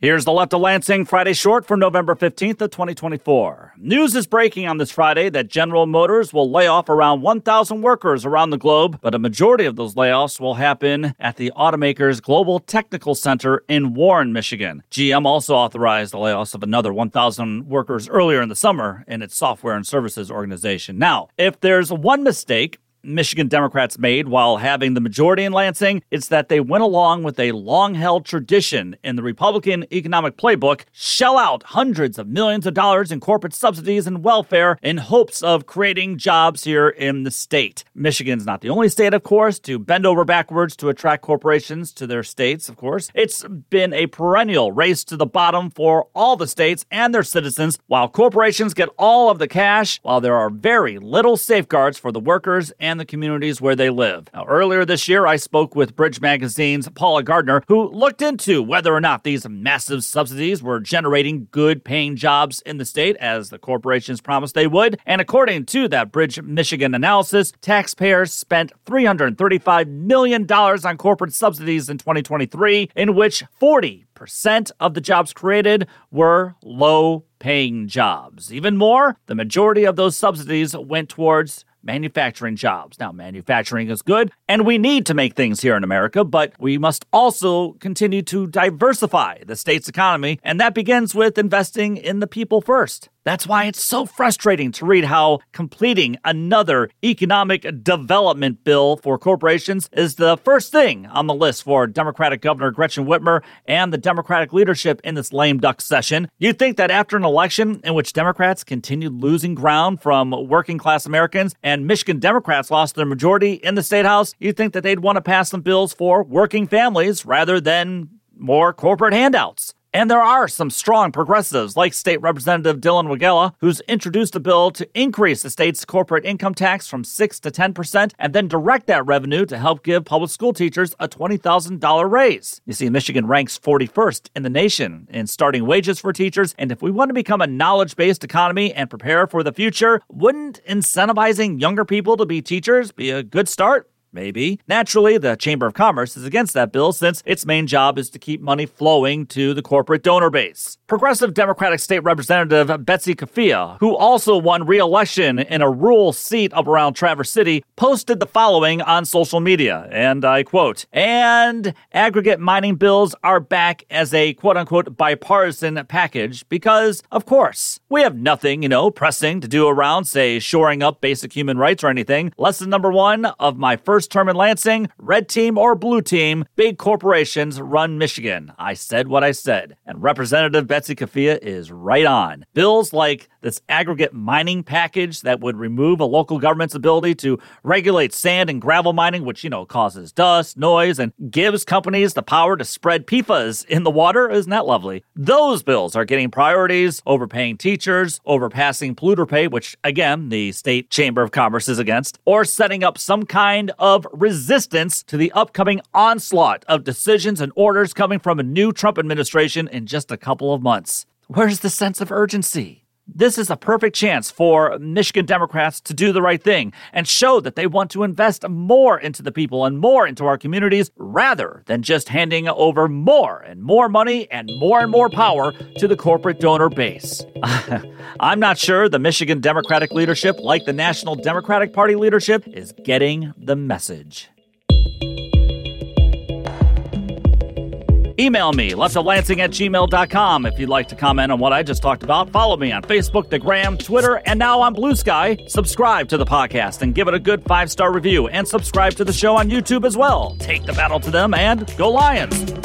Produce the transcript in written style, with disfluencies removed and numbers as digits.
Here's the Left of Lansing Friday Short for November 15th of 2024. News is breaking on this Friday that General Motors will lay off around 1,000 workers around the globe, but a majority of those layoffs will happen at the automaker's Global Technical Center in Warren, Michigan. GM also authorized the layoffs of another 1,000 workers earlier in the summer in its software and services organization. Now, if there's one mistake Michigan Democrats made while having the majority in Lansing, it's that they went along with a long-held tradition in the Republican economic playbook, shell out hundreds of millions of dollars in corporate subsidies and welfare in hopes of creating jobs here in the state. Michigan's not the only state, of course, to bend over backwards to attract corporations to their states, of course. It's been a perennial race to the bottom for all the states and their citizens, while corporations get all of the cash, while there are very little safeguards for the workers and the communities where they live. Now, earlier this year, I spoke with Bridge Magazine's Paula Gardner, who looked into whether or not these massive subsidies were generating good-paying jobs in the state, as the corporations promised they would. And according to that Bridge Michigan analysis, taxpayers spent $335 million on corporate subsidies in 2023, in which 40% of the jobs created were low-paying jobs. Even more, the majority of those subsidies went towards manufacturing jobs. Now, manufacturing is good, and we need to make things here in America, but we must also continue to diversify the state's economy, and that begins with investing in the people first. That's why it's so frustrating to read how completing another economic development bill for corporations is the first thing on the list for Democratic Governor Gretchen Whitmer and the Democratic leadership in this lame duck session. You'd think that after an election in which Democrats continued losing ground from working-class Americans and Michigan Democrats lost their majority in the State House, you'd think that they'd want to pass some bills for working families rather than more corporate handouts. And there are some strong progressives like State Representative Dylan Wegela, who's introduced a bill to increase the state's corporate income tax from 6 to 10% and then direct that revenue to help give public school teachers a $20,000 raise. You see, Michigan ranks 41st in the nation in starting wages for teachers, and if we want to become a knowledge-based economy and prepare for the future, wouldn't incentivizing younger people to be teachers be a good start? Maybe. Naturally, the Chamber of Commerce is against that bill since its main job is to keep money flowing to the corporate donor base. Progressive Democratic State Representative Betsy Kafia, who also won re-election in a rural seat up around Traverse City, posted the following on social media, and I quote, "And aggregate mining bills are back as a quote-unquote bipartisan package because, of course, we have nothing, pressing to do around, say, shoring up basic human rights or anything. Lesson number one of my first term in Lansing, red team or blue team, big corporations run Michigan. I said what I said." And Representative Betsy Kafia is right on. Bills like this aggregate mining package that would remove a local government's ability to regulate sand and gravel mining, which, causes dust, noise, and gives companies the power to spread PFAS in the water. Isn't that lovely? Those bills are getting priorities over paying teachers, over passing polluter pay, which, again, the State Chamber of Commerce is against, or setting up some kind of resistance to the upcoming onslaught of decisions and orders coming from a new Trump administration in just a couple of months. Where's the sense of urgency? This is a perfect chance for Michigan Democrats to do the right thing and show that they want to invest more into the people and more into our communities rather than just handing over more and more money and more power to the corporate donor base. I'm not sure the Michigan Democratic leadership, like the National Democratic Party leadership, is getting the message. Email me, leftoflansing@gmail.com, if you'd like to comment on what I just talked about. Follow me on Facebook, the Gram, Twitter, and now on Blue Sky. Subscribe to the podcast and give it a good 5-star review, and subscribe to the show on YouTube as well. Take the battle to them and go Lions!